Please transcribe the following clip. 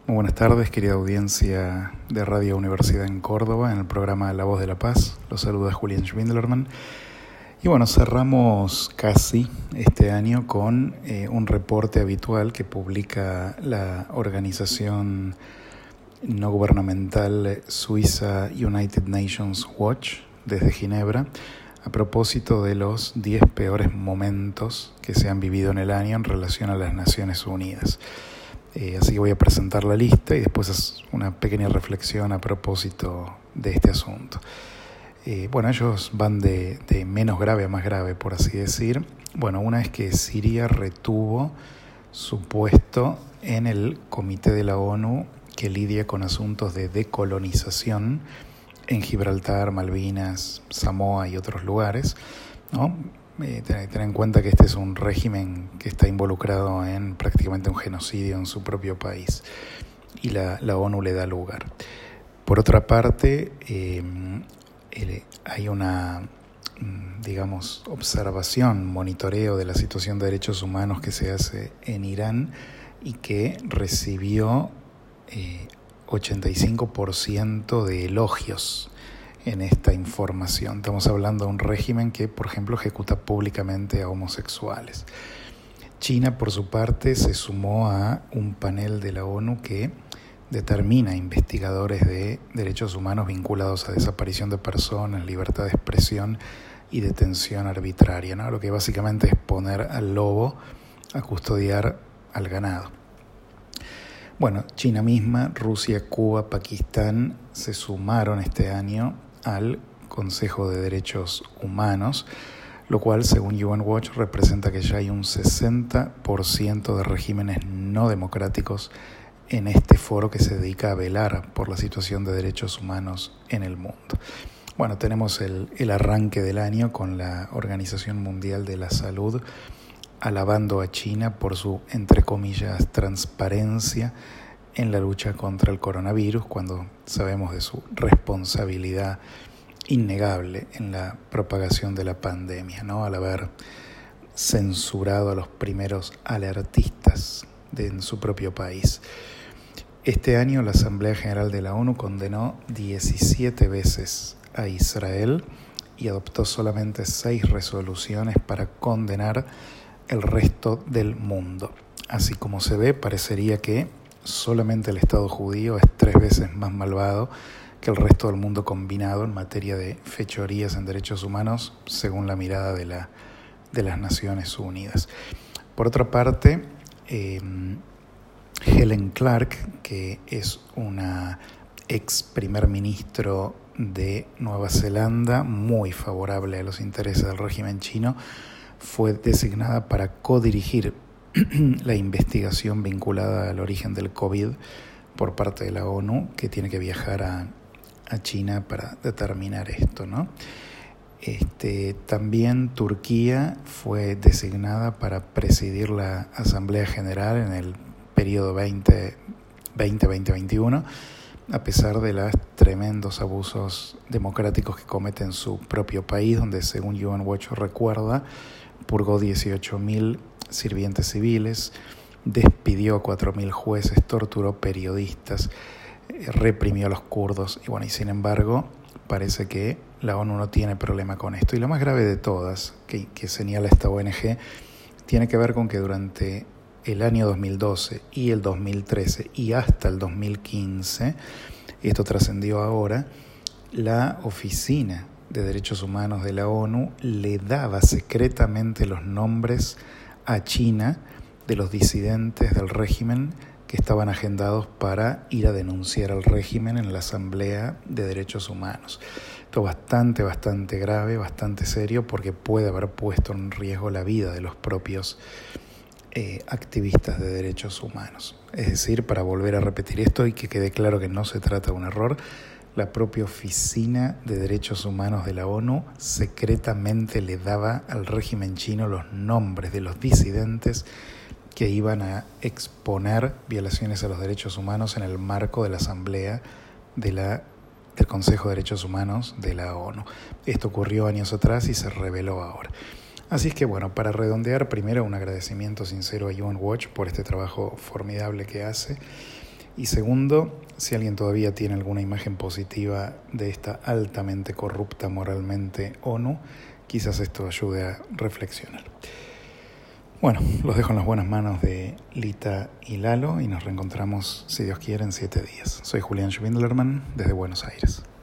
Muy buenas tardes, querida audiencia de Radio Universidad en Córdoba, en el programa La Voz de la Paz. Los saluda Julián Schwindlerman. Y bueno, cerramos casi este año con un reporte habitual que publica la organización no gubernamental suiza United Nations Watch desde Ginebra, a propósito de los 10 peores momentos que se han vivido en el año en relación a las Naciones Unidas. Así que voy a presentar la lista y después una pequeña reflexión a propósito de este asunto. Ellos van de menos grave a más grave, por así decir. Bueno, una es que Siria retuvo su puesto en el Comité de la ONU que lidia con asuntos de decolonización en Gibraltar, Malvinas, Samoa y otros lugares, ¿no? Tener en cuenta que este es un régimen que está involucrado en prácticamente un genocidio en su propio país y la ONU le da lugar. Por otra parte, hay una, observación, monitoreo de la situación de derechos humanos que se hace en Irán y que recibió 85% de elogios en esta información. Estamos hablando de un régimen que, por ejemplo, ejecuta públicamente a homosexuales. China, por su parte, se sumó a un panel de la ONU que determina investigadores de derechos humanos vinculados a desaparición de personas, libertad de expresión y detención arbitraria, ¿no? Lo que básicamente es poner al lobo a custodiar al ganado. Bueno, China misma, Rusia, Cuba, Pakistán se sumaron este año al Consejo de Derechos Humanos, lo cual, según UN Watch, representa que ya hay un 60% de regímenes no democráticos en este foro que se dedica a velar por la situación de derechos humanos en el mundo. Bueno, tenemos el arranque del año con la Organización Mundial de la Salud alabando a China por su, entre comillas, transparencia en la lucha contra el coronavirus, cuando sabemos de su responsabilidad innegable en la propagación de la pandemia, ¿no? Al haber censurado a los primeros alertistas en su propio país. Este año la Asamblea General de la ONU condenó 17 veces a Israel y adoptó solamente 6 resoluciones para condenar el resto del mundo. Así como se ve, parecería que solamente el Estado judío es 3 veces más malvado que el resto del mundo combinado en materia de fechorías en derechos humanos, según la mirada de las Naciones Unidas. Por otra parte, Helen Clark, que es una ex primer ministro de Nueva Zelanda, muy favorable a los intereses del régimen chino, fue designada para codirigir la investigación vinculada al origen del COVID por parte de la ONU, que tiene que viajar a China para determinar esto, ¿no? También Turquía fue designada para presidir la Asamblea General en el periodo 2020-2021, a pesar de los tremendos abusos democráticos que comete en su propio país, donde, según UN Watch recuerda, purgó 18.000 sirvientes civiles, despidió a 4.000 jueces, torturó periodistas, reprimió a los kurdos y sin embargo parece que la ONU no tiene problema con esto. Y lo más grave de todas, que señala esta ONG, tiene que ver con que durante el año 2012 y el 2013 y hasta el 2015, y esto trascendió ahora, la Oficina de Derechos Humanos de la ONU le daba secretamente los nombres a China de los disidentes del régimen que estaban agendados para ir a denunciar al régimen en la Asamblea de Derechos Humanos. Esto es bastante grave, bastante serio, porque puede haber puesto en riesgo la vida de los propios activistas de derechos humanos. Es decir, para volver a repetir esto y que quede claro que no se trata de un error, la propia Oficina de Derechos Humanos de la ONU secretamente le daba al régimen chino los nombres de los disidentes que iban a exponer violaciones a los derechos humanos en el marco de la Asamblea del Consejo de Derechos Humanos de la ONU. Esto ocurrió años atrás y se reveló ahora. Así es que para redondear, primero un agradecimiento sincero a UN Watch por este trabajo formidable que hace. Y segundo, si alguien todavía tiene alguna imagen positiva de esta altamente corrupta moralmente ONU, quizás esto ayude a reflexionar. Bueno, los dejo en las buenas manos de Lita y Lalo y nos reencontramos, si Dios quiere, en 7 días. Soy Julián Schwindlerman, desde Buenos Aires.